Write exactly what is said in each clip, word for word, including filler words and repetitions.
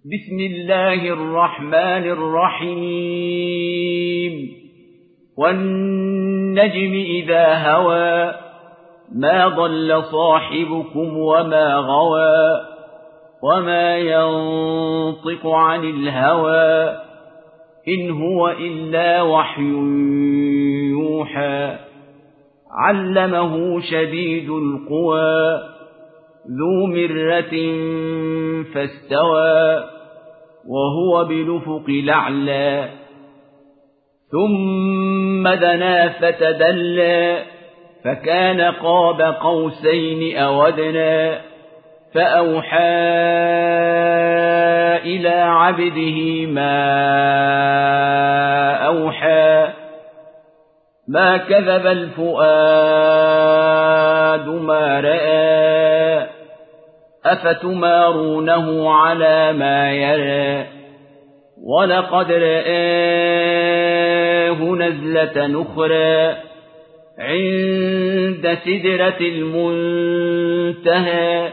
بسم الله الرحمن الرحيم والنجم إذا هوى ما ضل صاحبكم وما غوى وما ينطق عن الهوى إن هو إلا وحي يوحى علمه شديد القوى ذو مرة فاستوى وهو بالأفق الأعلى ثم دنا فتدلى فكان قاب قوسين أو أدنى فأوحى إلى عبده ما أوحى ما كذب الفؤاد ما رأى أفتمارونه على ما يرى ولقد رآه نزلة أخرى عند سدرة المنتهى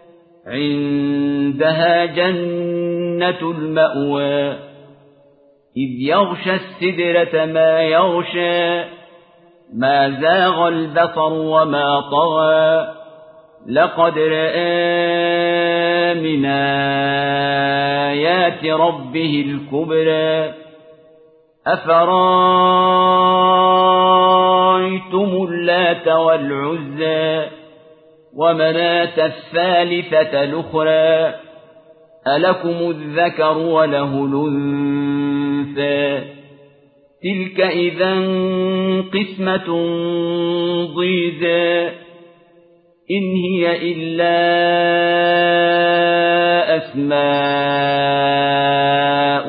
عندها جنة المأوى إذ يغشى السدرة ما يغشى ما زاغ البصر وما طغى لقد رأى من آيات ربه الكبرى أفرأيتم اللات والعزى ومناة الثالثة الأخرى ألكم الذكر وله الأنثى تلك إذا قسمة ضيزى إن هي إلا أسماء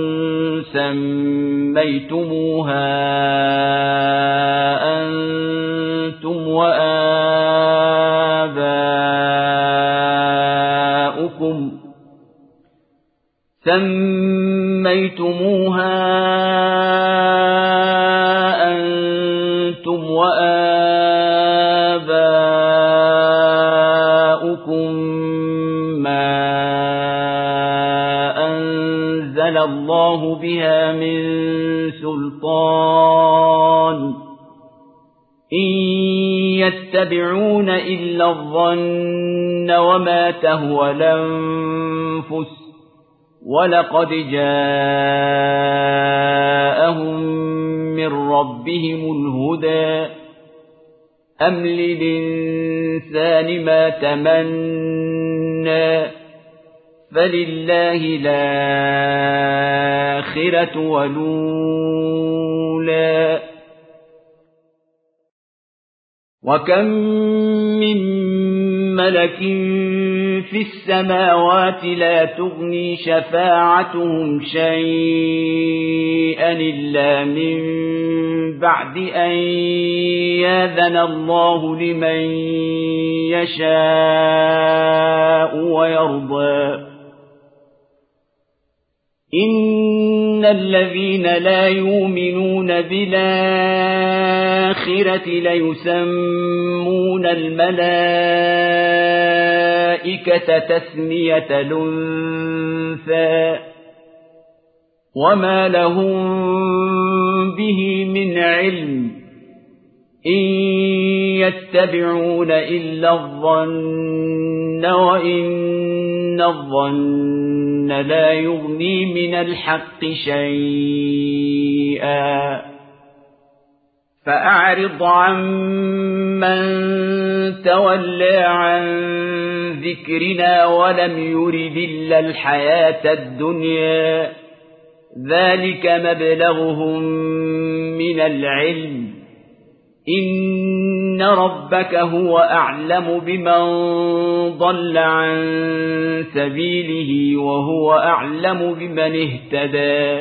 سميتموها أنتم وآباؤكم سميتموها أنتم وآباؤكم ما أنزل الله بها من سلطان إن يتبعون إلا الظن وما تهوى الأنفس ولقد جاءهم من ربهم الهدى أم للإنسان ما تمنى فلله الآخرة والأولى وكم من ملك في السماوات لا تغني شفاعتهم شيئا إلا من بعد أن يأذن الله لمن يشاء ويرضى إن الذين لا يؤمنون بالآخرة ليسمون الملائكة تسمية الأنثى وما لهم به من علم إن يتبعون إلا الظن وإن الظن لا يغني من الحق شيئا فأعرض عن من تولى عن ذكرنا ولم يرد إلا الحياة الدنيا ذلك مبلغهم من العلم إن ربك هو أعلم بمن ضل عن سبيله وهو أعلم بمن اهتدى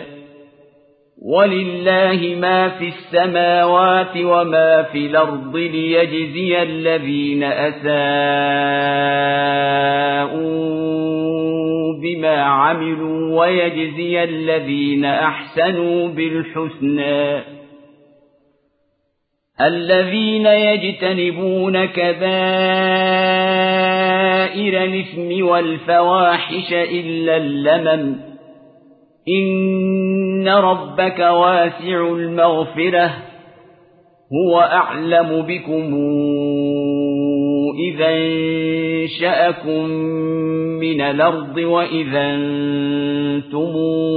ولله ما في السماوات وما في الأرض ليجزي الذين أساءوا بما عملوا ويجزي الذين أحسنوا بالحسنى الذين يجتنبون كبائر الإثم والفواحش إلا اللمم إن ربك واسع المغفرة هو أعلم بكم إذا انشأكم من الأرض وإذا أنتم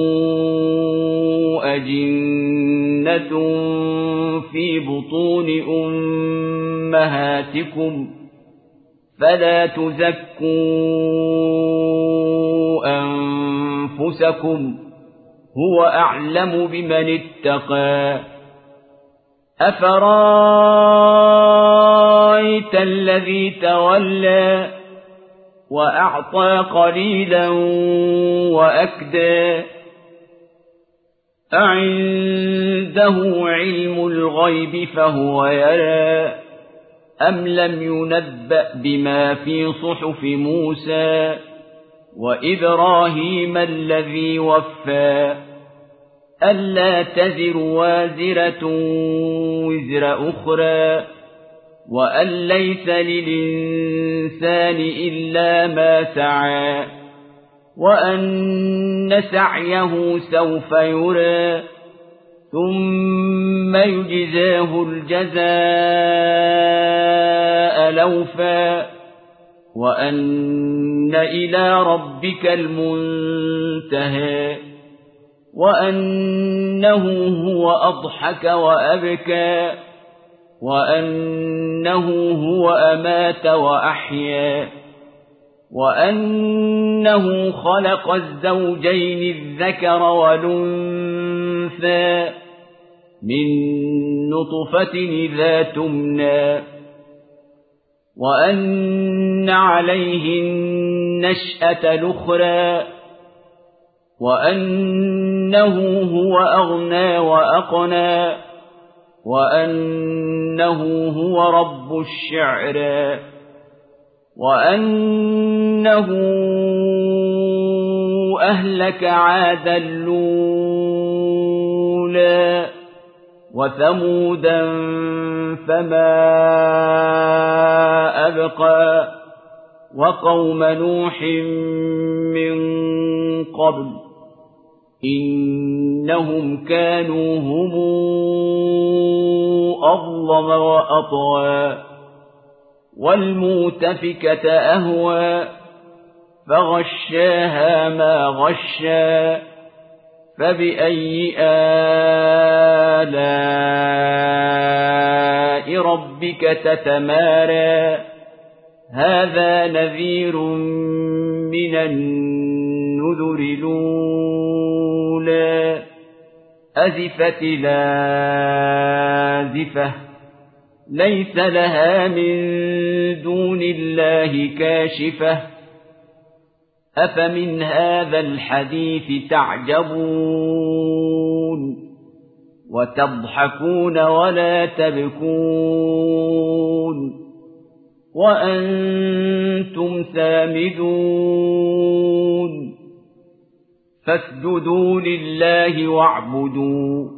أجنة في بطون أمهاتكم فلا تزكوا أنفسكم هو أعلم بمن اتقى أفرأيت الذي تولى وأعطى قليلا وأكدى أعنده علم الغيب فهو يرى أم لم ينبأ بما في صحف موسى وإبراهيم الذي وفى ألا تزر وازرة وزر أخرى وأن ليس للإنسان إلا ما سعى وأن سعيه سوف يرى ثم يجزاه الجزاء الأوفى وأن إلى ربك المنتهى وأنه هو أضحك وأبكى وأنه هو أمات وأحيا وأنه خلق الزوجين الذكر والأنثى من نطفة إذا تمنى وأن عليه النشأة الأخرى وأنه هو أغنى وأقنى وأنه هو رب الشعرى وأنه أهلك عادا الأولى وثمودا فما أبقى وقوم نوح من قبل إنهم كانوا هم أظلم وأطغى والمؤتفكة أهوى فغشاها ما غشى فبأي آلاء ربك تتمارى هذا نذير من النذر الأولى أزفت الآزفة ليس لها من دون الله كاشفة أفمن هذا الحديث تعجبون وتضحكون ولا تبكون وأنتم سامدون فاسجدوا لله واعبدوا